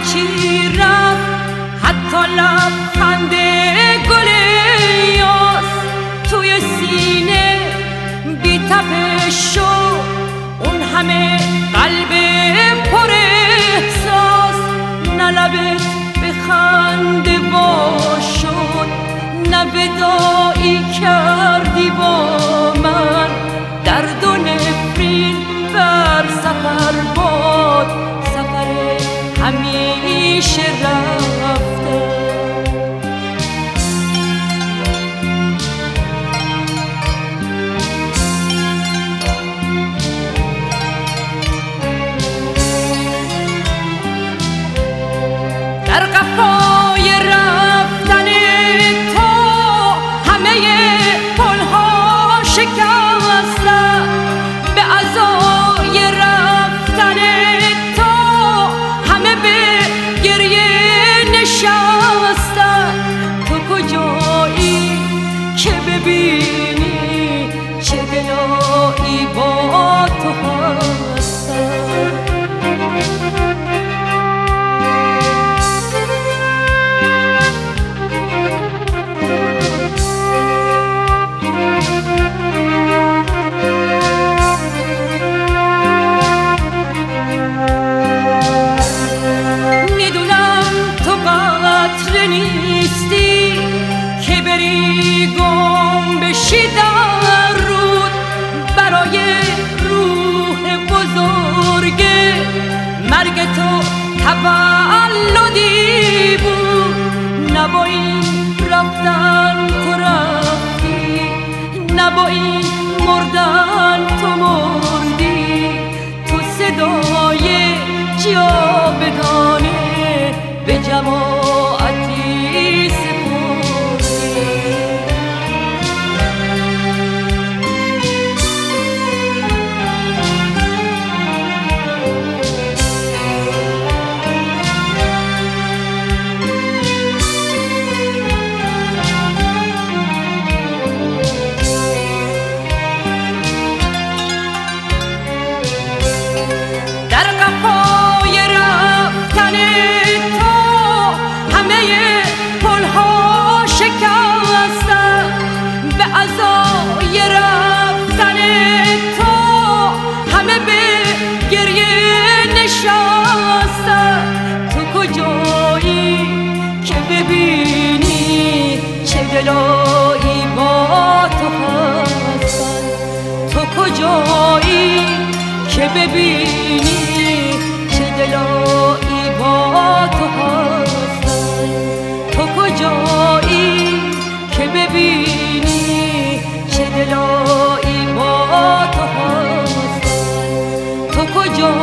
چی رفت حتی لبخند گل یاس توی سینه بی تپش شد اون همه قلب پر احساس. نه لبت بخنده شد نه وداعی کردی با من. درد و نفرین بر سفر باد سفر همیشه رفته. در قفای رفتن تو همه پلها شکستن، به عزای رفتن تو همه به گریه نشستن. تو کجایی که ببینی چه دلایی با تو هستن. نیستی که بری گم بشی در رود برای روح بزرگ مرگ تو تولدی بود. نه با این رفتن تو رفتی نه با این مردن تو مردی. تو صدای جاودانه به جماعتی سپردی. در قفای رفتن تو همه پلها شکستن، به عزای رفتن تو همه به گریه نشستن. تو کجایی که ببینی چه دلایی با تو هستن. تو کجایی که ببینی چه دلایی با تو هستن. تو کجایی که ببینی چه دلایی با تو هستن. تو کجایی